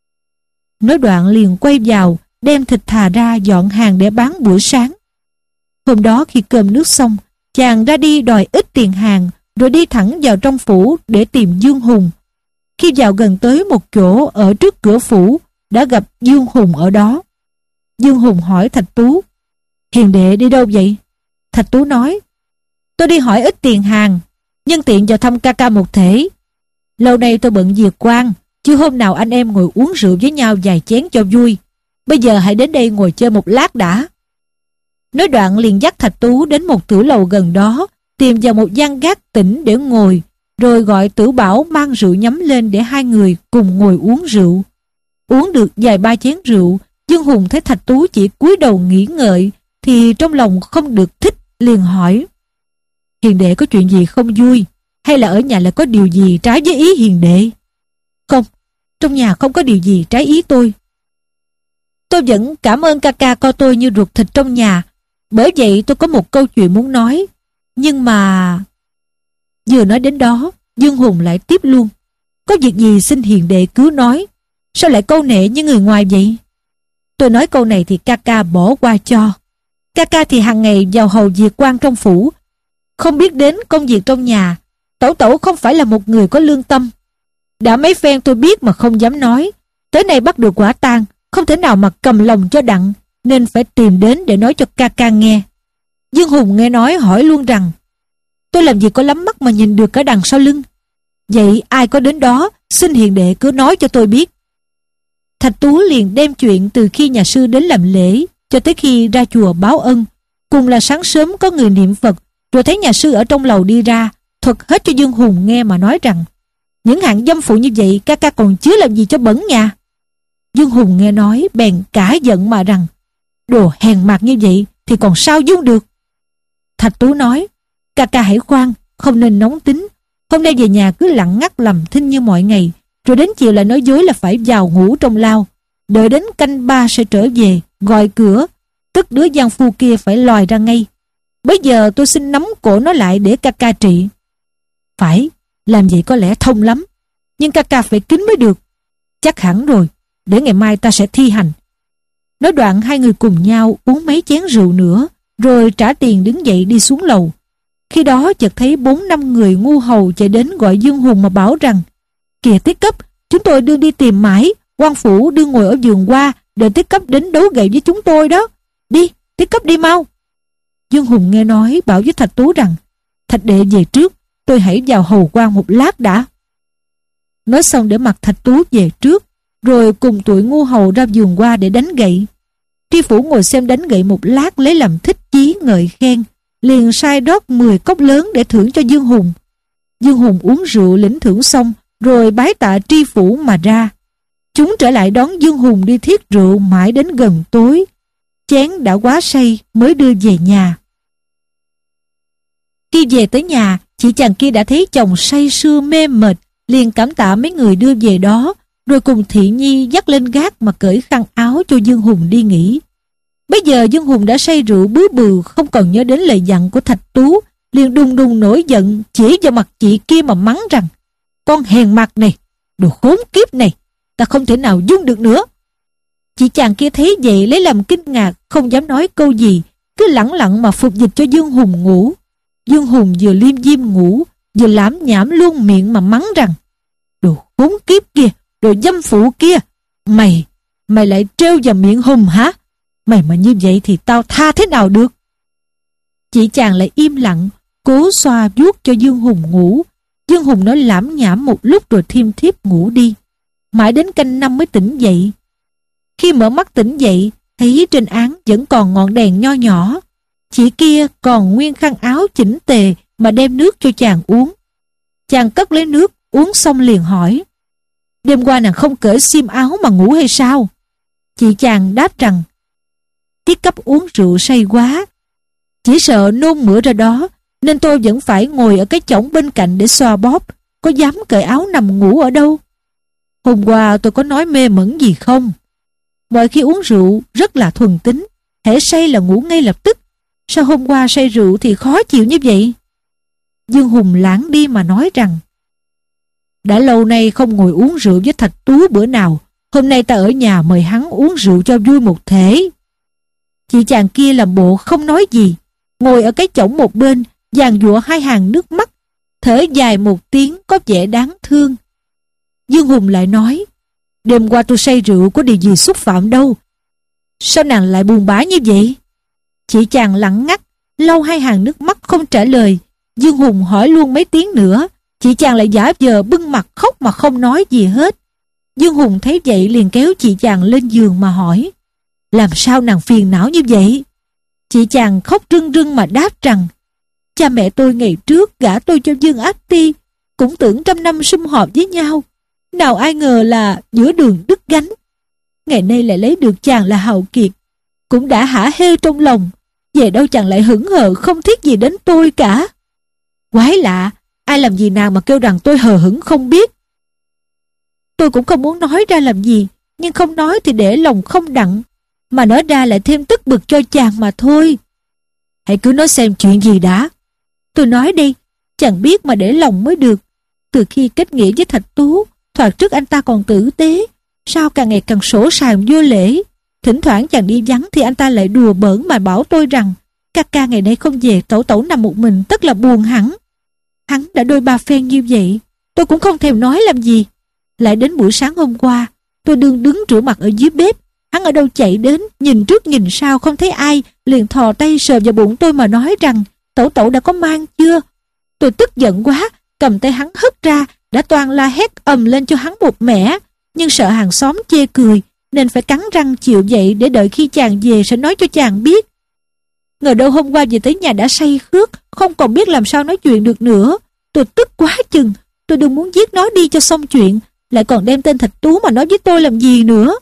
Nói đoạn liền quay vào đem thịt thà ra dọn hàng để bán bữa sáng. Hôm đó khi cơm nước xong, chàng ra đi đòi ít tiền hàng, rồi đi thẳng vào trong phủ để tìm Dương Hùng. Khi vào gần tới một chỗ ở trước cửa phủ, đã gặp Dương Hùng ở đó. Dương Hùng hỏi Thạch Tú: hiền đệ đi đâu vậy? Thạch Tú nói: tôi đi hỏi ít tiền hàng, nhân tiện vào thăm ca ca một thể. Lâu nay tôi bận việc quan, chứ hôm nào anh em ngồi uống rượu với nhau vài chén cho vui. Bây giờ hãy đến đây ngồi chơi một lát đã. Nói đoạn liền dắt Thạch Tú đến một tử lầu gần đó, tìm vào một gian gác tĩnh để ngồi, rồi gọi Tử Bảo mang rượu nhắm lên để hai người cùng ngồi uống rượu. Uống được vài ba chén rượu, Dương Hùng thấy Thạch Tú chỉ cúi đầu nghĩ ngợi, thì trong lòng không được thích, liền hỏi: hiền đệ có chuyện gì không vui, hay là ở nhà lại có điều gì trái với ý hiền đệ? Không, trong nhà không có điều gì trái ý tôi. Tôi vẫn cảm ơn ca ca coi tôi như ruột thịt trong nhà, bởi vậy tôi có một câu chuyện muốn nói. Nhưng mà... Vừa nói đến đó, Dương Hùng lại tiếp luôn: có việc gì xin hiền đệ cứ nói, sao lại câu nệ như người ngoài vậy? Tôi nói câu này thì ca ca bỏ qua cho. Ca ca thì hàng ngày vào hầu việc quan trong phủ, không biết đến công việc trong nhà. Tẩu tẩu không phải là một người có lương tâm. Đã mấy phen tôi biết mà không dám nói, tới nay bắt được quả tang, không thể nào mà cầm lòng cho đặng, nên phải tìm đến để nói cho ca ca nghe. Dương Hùng nghe nói hỏi luôn rằng: tôi làm gì có lắm mắt mà nhìn được cả đằng sau lưng. Vậy ai có đến đó, xin hiền đệ cứ nói cho tôi biết. Thạch Tú liền đem chuyện từ khi nhà sư đến làm lễ cho tới khi ra chùa báo ân, cùng là sáng sớm có người niệm Phật, rồi thấy nhà sư ở trong lầu đi ra, thuật hết cho Dương Hùng nghe mà nói rằng: những hạng dâm phụ như vậy ca ca còn chứa làm gì cho bẩn nhà. Dương Hùng nghe nói bèn cả giận mà rằng: đồ hèn mạt như vậy thì còn sao dung được. Thạch Tú nói: ca ca hãy khoan, không nên nóng tính. Hôm nay về nhà cứ lặng ngắt làm thinh như mọi ngày, rồi đến chiều lại nói dối là phải vào ngủ trong lao. Đợi đến canh ba sẽ trở về, gọi cửa, tức đứa giang phu kia phải lòi ra ngay. Bây giờ tôi xin nắm cổ nó lại để ca ca trị. Phải, làm vậy có lẽ thông lắm, nhưng ca ca phải kính mới được. Chắc hẳn rồi, để ngày mai ta sẽ thi hành. Nói đoạn hai người cùng nhau uống mấy chén rượu nữa, rồi trả tiền đứng dậy đi xuống lầu. Khi đó chợt thấy bốn năm người ngu hầu chạy đến gọi Dương Hùng mà bảo rằng: kìa Tiết Cấp, chúng tôi đương đi tìm mãi, quan phủ đương ngồi ở vườn hoa đợi Tiết Cấp đến đấu gậy với chúng tôi đó. Đi, Tiết Cấp đi mau. Dương Hùng nghe nói bảo với Thạch Tú rằng: Thạch đệ về trước, tôi hãy vào hầu quan một lát đã. Nói xong để mặc Thạch Tú về trước, rồi cùng tụi ngu hầu ra vườn hoa để đánh gậy. Tri phủ ngồi xem đánh gậy một lát lấy làm thích chí ngợi khen, liền sai rót mười cốc lớn để thưởng cho Dương Hùng. Dương Hùng uống rượu lĩnh thưởng xong, rồi bái tạ tri phủ mà ra. Chúng trở lại đón Dương Hùng đi thiết rượu mãi đến gần tối. chén đã quá say mới đưa về nhà. Khi về tới nhà, chị chàng kia đã thấy chồng say sưa mê mệt, liền cảm tạ mấy người đưa về đó, rồi cùng Thị Nhi dắt lên gác mà cởi khăn áo cho Dương Hùng đi nghỉ. Bây giờ Dương Hùng đã say rượu bứ bừ, không còn nhớ đến lời dặn của Thạch Tú, liền đùng đùng nổi giận, chỉ vào mặt chị kia mà mắng rằng: con hèn mặt này, đồ khốn kiếp này, ta không thể nào dung được nữa. Chị chàng kia thấy vậy lấy làm kinh ngạc, không dám nói câu gì, cứ lẳng lặng mà phục dịch cho Dương Hùng ngủ. Dương Hùng vừa liêm diêm ngủ, vừa lảm nhảm luôn miệng mà mắng rằng: đồ khốn kiếp kia, đồ dâm phụ kia, mày, mày lại trêu vào miệng Hùng hả? Mày mà như vậy thì tao tha thế nào được? Chị chàng lại im lặng, cố xoa vuốt cho Dương Hùng ngủ. Dương Hùng nói lảm nhảm một lúc rồi thiêm thiếp ngủ đi. Mãi đến canh năm mới tỉnh dậy. Khi mở mắt tỉnh dậy, thấy trên án vẫn còn ngọn đèn nho nhỏ. Chị kia còn nguyên khăn áo chỉnh tề mà đem nước cho chàng uống. Chàng cất lấy nước, uống xong liền hỏi: đêm qua nàng không cởi xiêm áo mà ngủ hay sao? Chị chàng đáp rằng: tiết cấp uống rượu say quá, chỉ sợ nôn mửa ra đó, nên tôi vẫn phải ngồi ở cái chõng bên cạnh để xoa bóp, có dám cởi áo nằm ngủ ở đâu. Hôm qua tôi có nói mê mẩn gì không? Mọi khi uống rượu rất là thuần tính, hễ say là ngủ ngay lập tức. Sao hôm qua say rượu thì khó chịu như vậy? Dương Hùng lãng đi mà nói rằng: đã lâu nay không ngồi uống rượu với Thạch Tú bữa nào, hôm nay ta ở nhà mời hắn uống rượu cho vui một thể. Chị chàng kia làm bộ không nói gì, ngồi ở cái chõng một bên, dàn dụa hai hàng nước mắt, thở dài một tiếng có vẻ đáng thương. Dương Hùng lại nói: đêm qua tôi say rượu có điều gì xúc phạm đâu, sao nàng lại buồn bã như vậy? Chị chàng lặng ngắt, lau hai hàng nước mắt không trả lời. Dương Hùng hỏi luôn mấy tiếng nữa, chị chàng lại giả vờ bưng mặt khóc mà không nói gì hết. Dương Hùng thấy vậy liền kéo chị chàng lên giường mà hỏi: làm sao nàng phiền não như vậy? Chị chàng khóc rưng rưng mà đáp rằng: cha mẹ tôi ngày trước gả tôi cho Dương Ác Ti, cũng tưởng trăm năm sum họp với nhau, nào ai ngờ là giữa đường đứt gánh. Ngày nay lại lấy được chàng là hào kiệt, cũng đã hả hê trong lòng, về đâu chàng lại hững hờ không thiết gì đến tôi cả. Quái lạ, ai làm gì nàng mà kêu rằng tôi hờ hững không biết. Tôi cũng không muốn nói ra làm gì, nhưng không nói thì để lòng không đặng, mà nói ra lại thêm tức bực cho chàng mà thôi. Hãy cứ nói xem chuyện gì đã. Tôi nói đây, chàng biết mà để lòng mới được. Từ khi kết nghĩa với Thạch Tú, thoạt trước anh ta còn tử tế, sao càng ngày càng sổ sàng vô lễ. Thỉnh thoảng chàng đi vắng thì anh ta lại đùa bỡn mà bảo tôi rằng: ca ca ngày nay không về, tẩu tẩu nằm một mình tất là buồn hẳn. Hắn đã đôi ba phen như vậy, tôi cũng không thèm nói làm gì. Lại đến buổi sáng hôm qua, tôi đương đứng rửa mặt ở dưới bếp, hắn ở đâu chạy đến, nhìn trước nhìn sau không thấy ai, liền thò tay sờ vào bụng tôi mà nói rằng: tẩu tẩu đã có mang chưa? Tôi tức giận quá, cầm tay hắn hất ra, đã toan la hét ầm lên cho hắn một mẻ, nhưng sợ hàng xóm chê cười, nên phải cắn răng chịu vậy để đợi khi chàng về sẽ nói cho chàng biết. Ngờ đâu hôm qua về tới nhà đã say khướt, không còn biết làm sao nói chuyện được nữa. Tôi tức quá chừng, tôi đừng muốn giết nó đi cho xong chuyện, lại còn đem tên Thạch Tú mà nói với tôi làm gì nữa.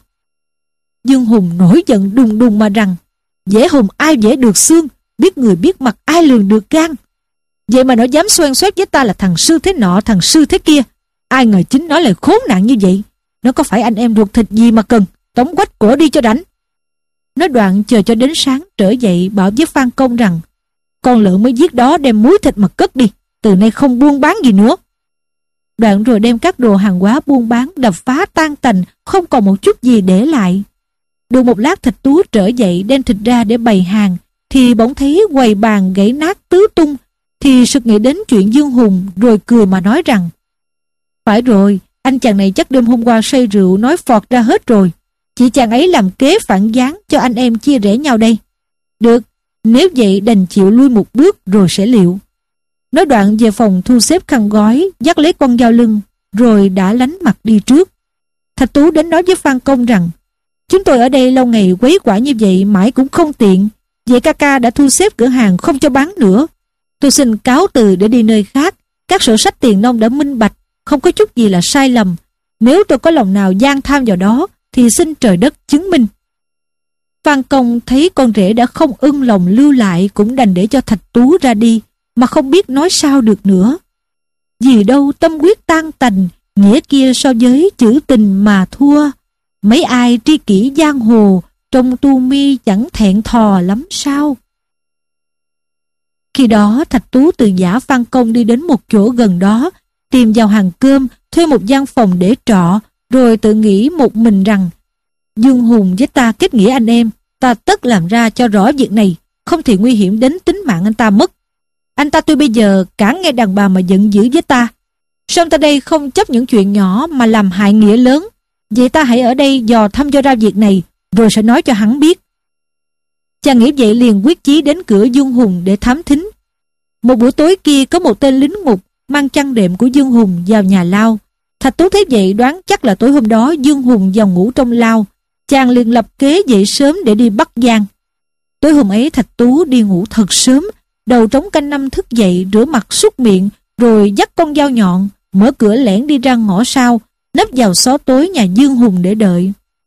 Dương Hùng nổi giận đùng đùng mà rằng: dễ hùng ai dễ được xương, biết người biết mặt ai lường được gan. Vậy mà nó dám xoen xoét với ta là thằng sư thế nọ thằng sư thế kia, ai ngờ chính nó lại khốn nạn như vậy. Nó có phải anh em ruột thịt gì mà cần, tống quách cổ đi cho đánh. Nói đoạn chờ cho đến sáng trở dậy bảo với Phan Công rằng: con lợn mới giết đó đem muối thịt mà cất đi, từ nay không buôn bán gì nữa. Đoạn rồi đem các đồ hàng hóa buôn bán đập phá tan tành, không còn một chút gì để lại. Được một lát Thạch Tú trở dậy đem thịt ra để bày hàng, thì bỗng thấy quầy bàn gãy nát tứ tung, thì sực nghĩ đến chuyện Dương Hùng, rồi cười mà nói rằng: phải rồi, anh chàng này chắc đêm hôm qua say rượu nói phọt ra hết rồi. Chị chàng ấy làm kế phản gián cho anh em chia rẽ nhau đây. Được, nếu vậy đành chịu lui một bước rồi sẽ liệu. Nói đoạn về phòng thu xếp khăn gói, dắt lấy con dao lưng, rồi đã lánh mặt đi trước. Thạch Tú đến nói với Phan Công rằng: chúng tôi ở đây lâu ngày quấy quả như vậy mãi cũng không tiện, vậy ca ca đã thu xếp cửa hàng không cho bán nữa. Tôi xin cáo từ để đi nơi khác, các sổ sách tiền nông đã minh bạch, không có chút gì là sai lầm. Nếu tôi có lòng nào gian tham vào đó thì xin trời đất chứng minh. Phan Công thấy con rể đã không ưng lòng lưu lại, cũng đành để cho Thạch Tú ra đi, mà không biết nói sao được nữa. Vì đâu tâm quyết tan tành, nghĩa kia so với chữ tình mà thua. Mấy ai tri kỷ giang hồ, trong tu mi chẳng thẹn thò lắm sao? Khi đó Thạch Tú từ giả Phan Công đi đến một chỗ gần đó, tìm vào hàng cơm, thuê một gian phòng để trọ, rồi tự nghĩ một mình rằng: Dương Hùng với ta kết nghĩa anh em, ta tất làm ra cho rõ việc này, không thì nguy hiểm đến tính mạng anh ta mất. Anh ta tuy bây giờ cả nghe đàn bà mà giận dữ với ta, song ta đây không chấp những chuyện nhỏ mà làm hại nghĩa lớn. Vậy ta hãy ở đây dò thăm cho ra việc này, rồi sẽ nói cho hắn biết. Chàng nghĩ vậy liền quyết chí đến cửa Dương Hùng để thám thính. Một buổi tối kia có một tên lính ngục mang chăn đệm của Dương Hùng vào nhà lao. Thạch Tú thấy vậy đoán chắc là tối hôm đó Dương Hùng vào ngủ trong lao. Chàng liền lập kế dậy sớm để đi bắt gian. Tối hôm ấy Thạch Tú đi ngủ thật sớm, đầu trống canh năm thức dậy, rửa mặt súc miệng, rồi dắt con dao nhọn, mở cửa lẻn đi ra ngõ sau, nấp vào xó tối nhà Dương Hùng để đợi.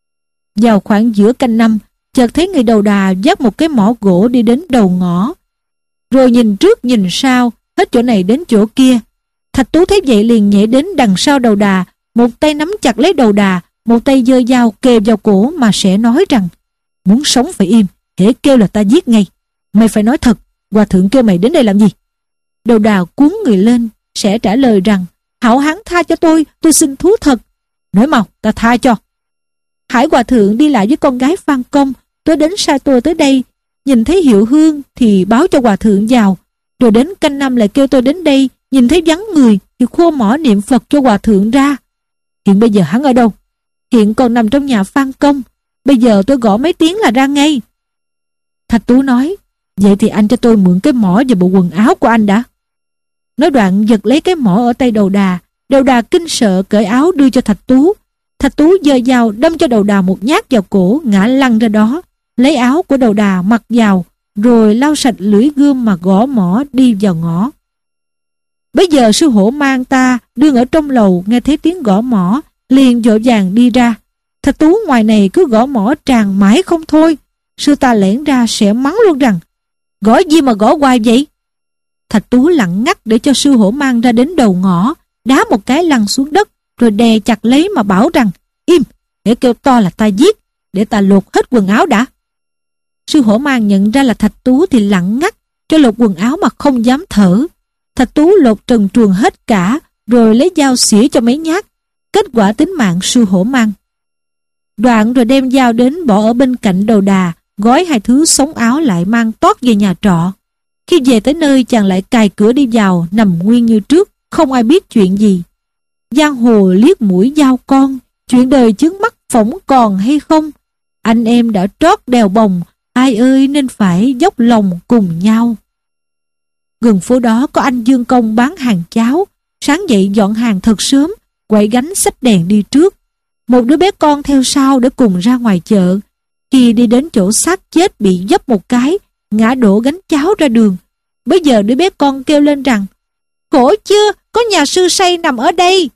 Vào khoảng giữa canh năm, chợt thấy người đầu đà vác một cái mõ gỗ đi đến đầu ngõ, rồi nhìn trước nhìn sau, hết chỗ này đến chỗ kia. Thạch Tú thấy vậy liền nhảy đến đằng sau đầu đà, một tay nắm chặt lấy đầu đà, một tay giơ dao kề vào cổ mà sẽ nói rằng: Muốn sống phải im, hễ kêu là ta giết ngay. Mày phải nói thật, hòa thượng kêu mày đến đây làm gì? Đầu đà cuốn người lên, sẽ trả lời rằng: Hảo hán tha cho tôi, tôi xin thú thật. Nói mau, ta tha cho. Hải hòa thượng đi lại với con gái Phan Công, tôi đến sai tôi tới đây, nhìn thấy hiệu hương thì báo cho hòa thượng vào, rồi đến canh năm lại kêu tôi đến đây, nhìn thấy vắng người thì khô mỏ niệm Phật cho hòa thượng ra. Hiện bây giờ hắn ở đâu? Hiện còn nằm trong nhà Phan Công, bây giờ tôi gõ mấy tiếng là ra ngay. Thạch Tú nói: Vậy thì anh cho tôi mượn cái mỏ và bộ quần áo của anh đã. Nói đoạn giật lấy cái mỏ ở tay đầu đà. Đầu đà kinh sợ cởi áo đưa cho Thạch Tú. Thạch Tú giơ dao đâm cho đầu đà một nhát vào cổ, ngã lăn ra đó, lấy áo của đầu đà mặc vào, rồi lau sạch lưỡi gươm mà gõ mỏ đi vào ngõ. Bây giờ sư hổ mang ta đương ở trong lầu nghe thấy tiếng gõ mỏ, liền vội vàng đi ra. Thạch Tú ngoài này cứ gõ mỏ tràn mãi không thôi. Sư ta lẻn ra sẽ mắng luôn rằng: Gõ gì mà gõ hoài vậy? Thạch Tú lặng ngắt để cho sư hổ mang ra đến đầu ngõ, đá một cái lăn xuống đất, rồi đè chặt lấy mà bảo rằng: Im, để kêu to là ta giết, để ta lột hết quần áo đã. Sư hổ mang nhận ra là Thạch Tú thì lặng ngắt, cho lột quần áo mà không dám thở. Thạch Tú lột trần truồng hết cả, rồi lấy dao xỉa cho mấy nhát, kết quả tính mạng sư hổ mang. Đoạn rồi đem dao đến bỏ ở bên cạnh đầu đà, gói hai thứ sống áo lại mang tót về nhà trọ. Khi về tới nơi chàng lại cài cửa đi vào, nằm nguyên như trước, không ai biết chuyện gì. Giang hồ liếc mũi dao con, chuyện đời chướng mắt phỏng còn hay không? Anh em đã trót đèo bồng, ai ơi nên phải dốc lòng cùng nhau. Gần phố đó có anh Dương Công bán hàng cháo, sáng dậy dọn hàng thật sớm, quậy gánh xách đèn đi trước. Một đứa bé con theo sau để cùng ra ngoài chợ. Khi đi đến chỗ xác chết bị dấp một cái, ngã đổ gánh cháo ra đường. Bây giờ đứa bé con kêu lên rằng: Khổ chưa, có nhà sư say nằm ở đây.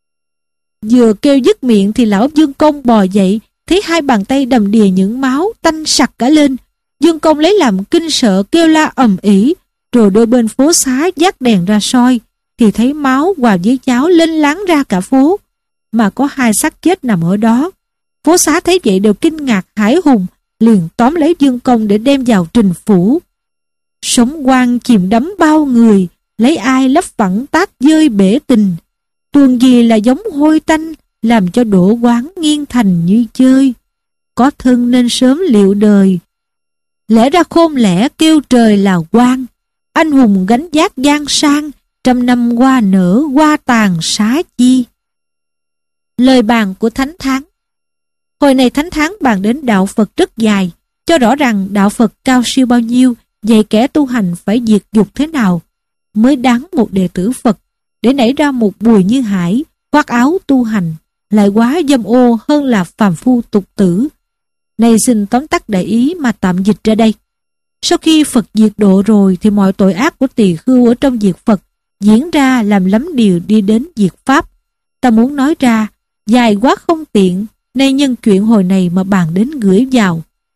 Vừa kêu dứt miệng thì lão Dương Công bò dậy, thấy hai bàn tay đầm đìa những máu, tanh sặc cả lên. Dương Công lấy làm kinh sợ kêu la ầm ĩ, rồi đôi bên phố xá dắt đèn ra soi, thì thấy máu hòa với cháo lên láng ra cả phố, mà có hai xác chết nằm ở đó. Phố xá thấy vậy đều kinh ngạc hãi hùng, liền tóm lấy Dương Công để đem vào trình phủ. Sống quan chìm đắm bao người, lấy ai lấp phẳng tác dơi bể tình. Tuồng gì là giống hôi tanh, làm cho đổ quán nghiêng thành như chơi. Có thân nên sớm liệu đời, lẽ ra khôn lẽ kêu trời là quan. Anh hùng gánh vác gian sang, trăm năm qua nở qua tàn xá chi. Lời bàn của Thánh Tháng. Hồi này Thánh Tháng bàn đến đạo Phật rất dài, cho rõ rằng đạo Phật cao siêu bao nhiêu, dạy kẻ tu hành phải diệt dục thế nào mới đáng một đệ tử Phật, để nảy ra một Bùi Như Hải khoác áo tu hành, lại quá dâm ô hơn là phàm phu tục tử. Này xin tóm tắt đại ý mà tạm dịch ra đây. Sau khi Phật diệt độ rồi thì mọi tội ác của tỳ khưu ở trong diệt Phật diễn ra làm lắm điều đi đến diệt Pháp. Ta muốn nói ra, dài quá không tiện, nên nhân chuyện hồi này mà bàn đến gửi vào.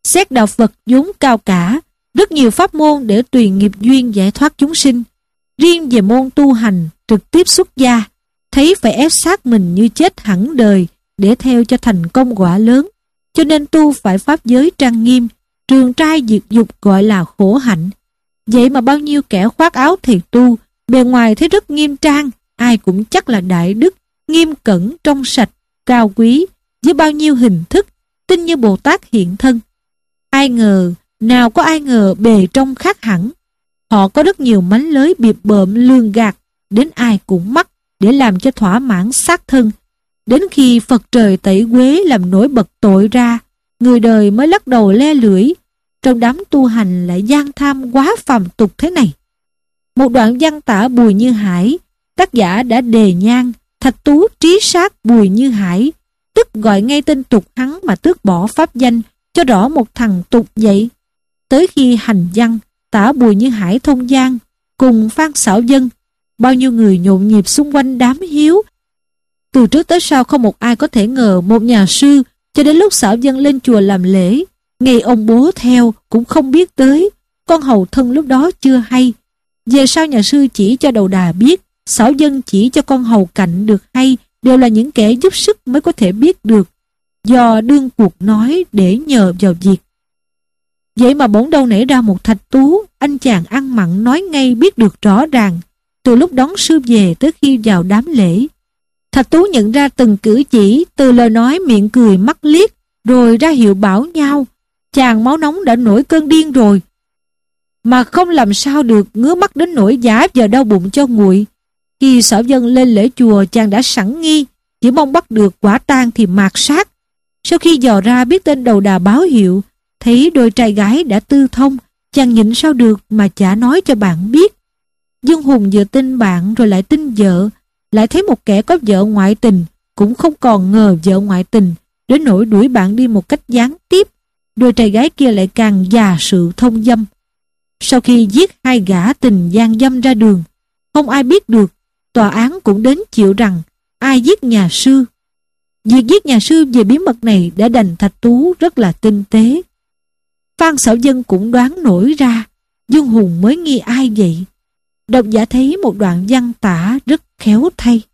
Xét đạo Phật vốn cao cả, rất nhiều pháp môn để tùy nghiệp duyên giải thoát chúng sinh. Riêng về môn tu hành trực tiếp xuất gia, thấy phải ép sát mình như chết hẳn đời để theo cho thành công quả lớn, cho nên tu phải pháp giới trang nghiêm, trường trai diệt dục gọi là khổ hạnh. Vậy mà bao nhiêu kẻ khoác áo thầy tu, bề ngoài thấy rất nghiêm trang, ai cũng chắc là đại đức, nghiêm cẩn, trong sạch, cao quý, với bao nhiêu hình thức, tin như Bồ Tát hiện thân. Ai ngờ, nào có ai ngờ bề trong khác hẳn. Họ có rất nhiều mánh lới biệp bợm lường gạt, đến ai cũng mắc để làm cho thỏa mãn xác thân. Đến khi Phật trời tẩy uế làm nổi bật tội ra, người đời mới lắc đầu le lưỡi. Trong đám tu hành lại gian tham quá phàm tục thế này. Một đoạn văn tả Bùi Như Hải, tác giả đã đề nhan thạch tú trí sát Bùi Như Hải, tức gọi ngay tên tục hắn mà tước bỏ pháp danh, cho rõ một thằng tục vậy. Tới khi hành văn tả Bùi Như Hải thông giang cùng Phan Xảo Dân, bao nhiêu người nhộn nhịp xung quanh đám hiếu. Từ trước tới sau không một ai có thể ngờ một nhà sư, cho đến lúc Xảo Dân lên chùa làm lễ, ngày ông bố theo cũng không biết tới, con hầu thân lúc đó chưa hay. Về sau nhà sư chỉ cho Đầu Đà biết, Xảo Dân chỉ cho con hầu cạnh được hay, đều là những kẻ giúp sức mới có thể biết được, do đương cuộc nói để nhờ vào việc. Vậy mà bỗng đâu nảy ra một thạch tú, anh chàng ăn mặn nói ngay biết được rõ ràng, từ lúc đón sư về tới khi vào đám lễ. Thạch tú nhận ra từng cử chỉ, từ lời nói miệng cười mắt liếc, rồi ra hiệu bảo nhau. Chàng máu nóng đã nổi cơn điên rồi, mà không làm sao được, ngứa mắt đến nỗi giả giờ đau bụng cho nguội. Khi Xảo Dân lên lễ chùa, chàng đã sẵn nghi, chỉ mong bắt được quả tang thì mạt sát. Sau khi dò ra biết tên Đầu Đà báo hiệu, thấy đôi trai gái đã tư thông, chàng nhịn sao được mà chả nói cho bạn biết. Dương Hùng vừa tin bạn rồi lại tin vợ, lại thấy một kẻ có vợ ngoại tình, cũng không còn ngờ vợ ngoại tình, đến nỗi đuổi bạn đi một cách gián tiếp. Đôi trai gái kia lại càng già sự thông dâm. Sau khi giết hai gã tình gian dâm ra đường, không ai biết được, tòa án cũng đến chịu rằng ai giết nhà sư. Việc giết nhà sư về bí mật này đã đành thạch tú rất là tinh tế. Phan Xảo Dân cũng đoán nổi ra, Dương Hùng mới nghi ai vậy. Độc giả thấy một đoạn văn tả rất khéo thay.